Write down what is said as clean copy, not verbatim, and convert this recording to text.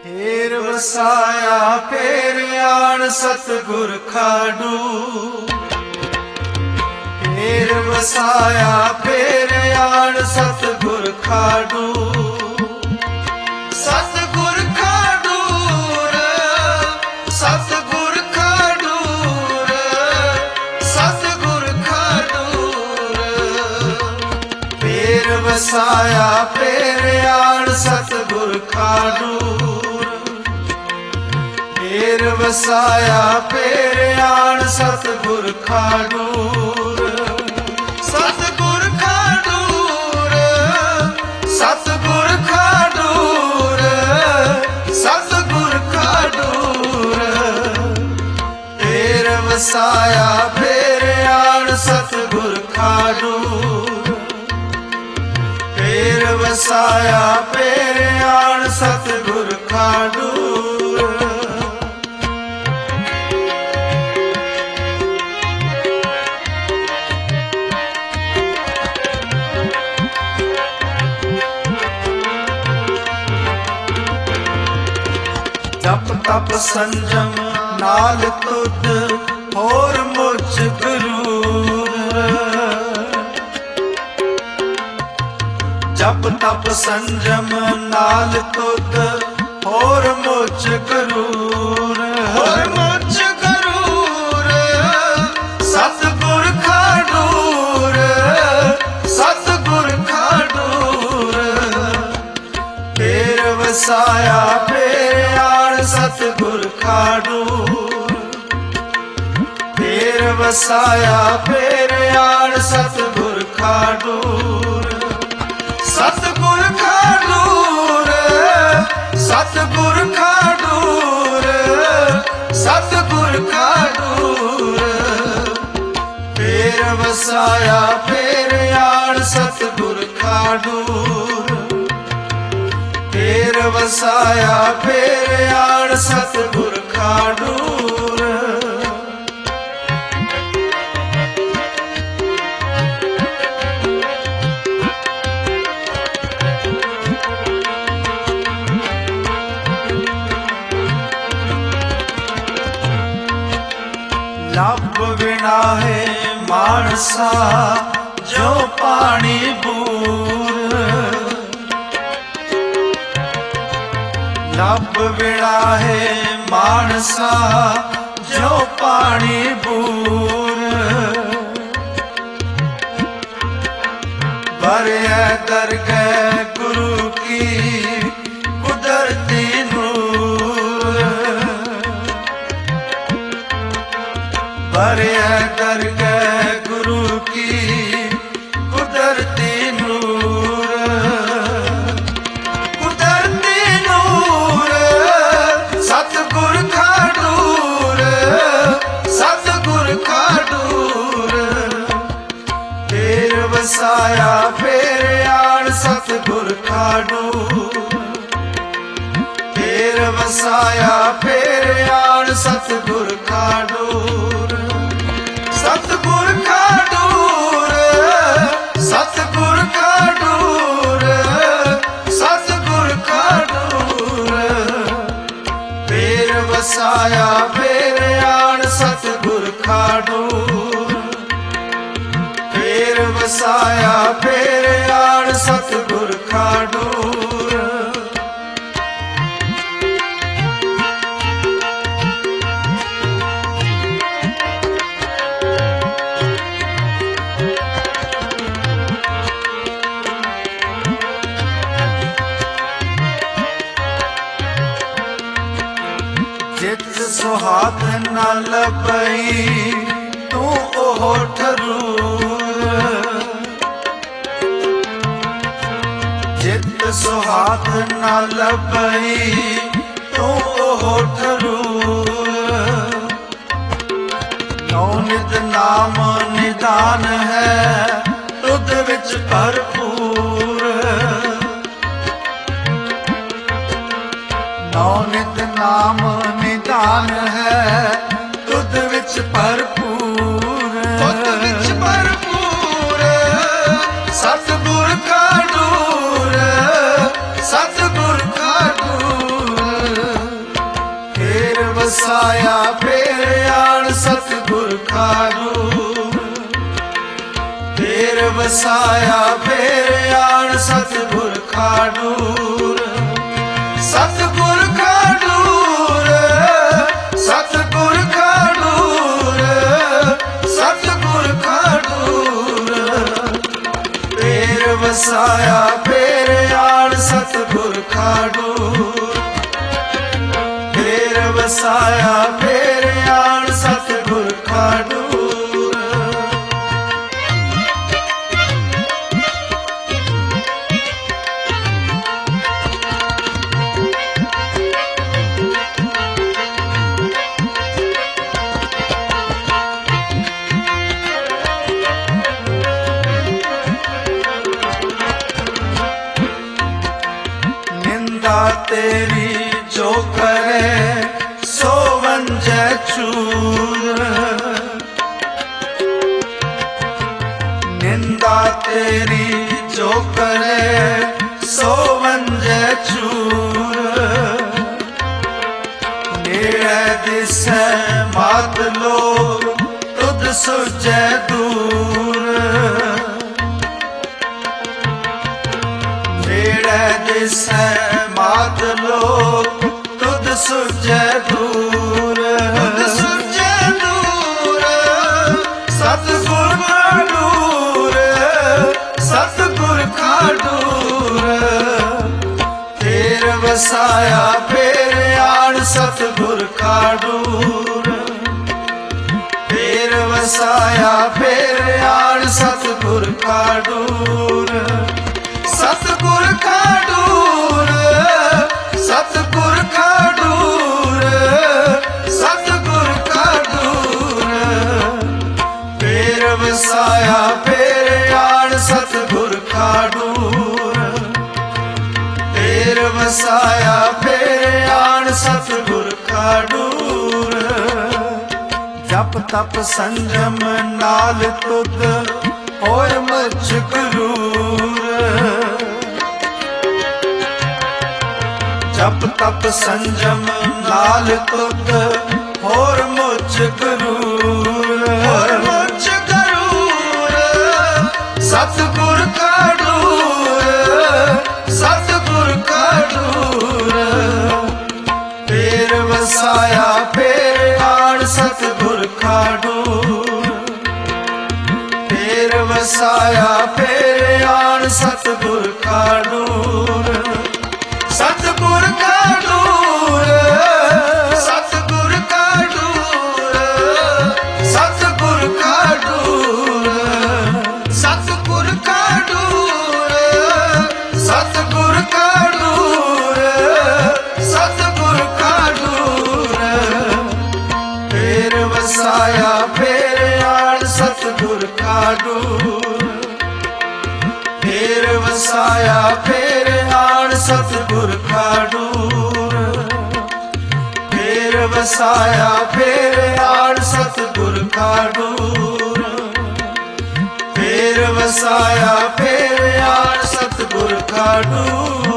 ਢੇਰ ਵਸਾਇਆ ਫੇਰ ਆਣ ਸਤਿਗੁਰ ਖਾਡੂ। ਢੇਰ ਵਸਾਇਆ ਫੇਰ ਆਣ ਸਤਿਗੁਰ ਖਾਡੂ। ਸਤਿਗੁਰ ਖਾਡੂਰ, ਸਤਿਗੁਰ ਖਾਡੂਰ, ਸਤਿਗੁਰ ਖਾਡੂਰ। ਫੇਰ ਵਸਾਇਆ ਫੇਰ ਆਣ ਸਤਿਗੁਰ ਖਾਡੂਰ। ਢੇਰ ਵਸਾਇਆ ਫੇਰ ਆਣ ਸਤਿਗੁਰ ਖਾਡੂਰ। ਸਤਿਗੁਰ ਖਾਡੂਰ, ਸਤਿਗੁਰ ਖਾਡੂਰ, ਸਤਿਗੁਰ ਖਾਡੂਰ। ਢੇਰ ਵਸਾਇਆ ਫੇਰ ਆਣ ਸਤਿਗੁਰ ਖਾਡੂਰ। ਢੇਰ ਵਸਾਇਆ ਫੇਰ ਆਣ ਸਤਿਗੁਰ ਖਾਡੂਰ। ਜਪ ਤਪ ਸੰਜਮ ਨਾਲ ਤੁਧ ਹੋਰ ਮੁਝ ਗੁਰੂਰ। ਜਪ ਤਪ ਸੰਜਮ ਨਾਲ ਤੁਧ ਹੋਰ ਮੁਝ ਗੁਰੂਰ। ਹੋਰ ਮੁਝ ਗੁਰੂਰ, ਸਤਿਗੁਰ ਖਾਡੂਰ, ਸਤਿਗੁਰ ਖਾਡੂਰ। ਢੇਰ ਵਸਾਇਆ ਫੇਰ ਆਣ ਸਤਿਗੁਰ ਖਾਡੂਰ। ਢੇਰ ਵਸਾਇਆ ਫੇਰ ਆਣ ਸਤਿਗੁਰ ਖਾਡੂਰ। ਸਤਿਗੁਰ ਖਾਡੂਰ, ਸਤਿਗੁਰ ਖਾਡੂਰ, ਸਤਿਗੁਰ ਖਾਡੂਰ। ਢੇਰ ਵਸਾਇਆ ਫੇਰ ਆਣ ਸਤਿਗੁਰ ਖਾਡੂਰ। ਢੇਰ ਵਸਾਇਆ ਫੇਰ ਆਣ ਸਤਿਗੁਰ ਖਾਡੂਰ। ਲੱਭ ਬਿਨਾ ਹੈ ਮਾਨਸਾ ਜੋ ਪਾਣੀ ਬੂਰ। ਲੱਭ ਬਿਨਾ ਹੈ ਮਾਨਸਾ ਜੋ ਪਾਣੀ ਬੂਰ। ਭਰਿਆ ਦਰਗਹਿ ਗੁਰੂ ਕੀ ਕੁਦਰਤੀ ਨੂਰ। ਭਰਿਆ ਦਰਗਹਿ ਗੁਰੂ ਕੀ ਕੁਦਰਤੀ ਨੂਰ। ਕੁਦਰਤੀ ਨੂਰ, ਸਤਿਗੁਰ ਖਾਡੂਰ, ਸਤਿਗੁਰ ਖਾਡੂਰ। ਢੇਰ ਵਸਾਇਆ ਫੇਰ ਆਣ ਸਤਿਗੁਰ ਖਾਡੂਰ। ਢੇਰ ਵਸਾਇਆ ਫੇਰ ਆਣ ਸਤਿਗੁਰ ਖਾਡੂਰ। ਸਤਿਗੁਰ ਖਾਡੂਰ, ਸਤਿਗੁਰ ਖਾਡੂਰ, ਸਤਿਗੁਰ ਖਾਡੂਰ। ਢੇਰ ਵਸਾਇਆ ਫੇਰ ਆਣ ਸਤਿਗੁਰ ਖਾਡੂਰ। ਢੇਰ ਵਸਾਇਆ ਫੇਰ ਆਣ ਸਤਿਗੁਰ ਖਾਡੂਰ। ਜਿਤ ਸੁਹਾਗ ਨ ਲੱਭਈ ਤੂੰ ਉਹ ਠਰੂਰ। ਜਿਤ ਸੁਹਾਗ ਨ ਲੱਭਈ ਤੂੰ ਉਹ ਠਰੂਰ। ਨੌ ਨਿਤ ਨਾਮ ਨਿਦਾਨ ਹੈ ਤੁਧ ਵਿੱਚ ਭਰਪੂਰ। ਨੌ ਨਿਤ ਨਾਮ ਨਿਦਾਨ ਹੈ ਤੁਧ ਵਿੱਚ ਭਰਪੂਰ। ਤੁਧ ਵਿੱਚ ਭਰਪੂਰ, ਸਤਿਗੁਰ ਖਾਡੂਰ, ਸਤਿਗੁਰ ਖਾਡੂਰ। ਵਸਾਇਆ ਫੇਰ ਆਣ ਸਤਿਗੁਰ ਖਾਡੂਰ ਫੇਰ ਵਸਾਇਆ ਫੇਰ ਆਣ ਸਤਿਗੁਰ ਖਾਡੂਰ ਸਤਿਗੁਰ ਖਾਡੂਰ ਸਤਿਗੁਰ ਖਾਡੂਰ ਸਤਿਗੁਰ ਖਾਡੂਰ ਫੇਰ ਵਸਾਇਆ ਫੇਰ ਆਣ ਸਤਿਗੁਰ ਖਾਡੂਰ ਫੇਰ ਵਸਾਇਆ ਫੇਰ ਆਣ ਸਤਿਗੁਰ ਖਾਡੂਰ तेरी जो करे सो वंजै चूर निंदा तेरी जो करे सो वंजै चूर नेड़े दिसै मात लोग तुद सुझै दूर नेड़े दिसै मात लोग तुद सुझै दूर तुद सुझै दूर सतगुर खाडूर सतगुर खाडूर फेर वसाया फेर आण सतगुर खाडूर फेर वसाया फेर आण सतगुर खाडूर सतगुर खाडूर सतगुर खाडूर सतगुर खाडूर फेर वसाया फेर आण सतगुर खाडूर फेर वसाया फेर आण सतगुर खाडूर जप तप संजम नाल तुद होय मुझ गुरूर जप तप संजम नाल तुद होर मुझ गुरूर सतगुर खाडूर सतगुर खाडूर फेर वसाया फेर आण सतगुर खाडूर फेर वसाया फेर आण सतगुर खाडूर सतगुर खाडूर सतगुर खाडूर सतगुर खाडूर सतगुर खाडूर सतगुर खाडूर सतगुर खाडूर फेर वसाया फेर आण सतगुर खाडूर फेर वसाया फेर आण सतगुर खाडूर फेर वसाया फेर आण सतगुर खाडूर फेर वसाया फेर आण सतगुर खाडूर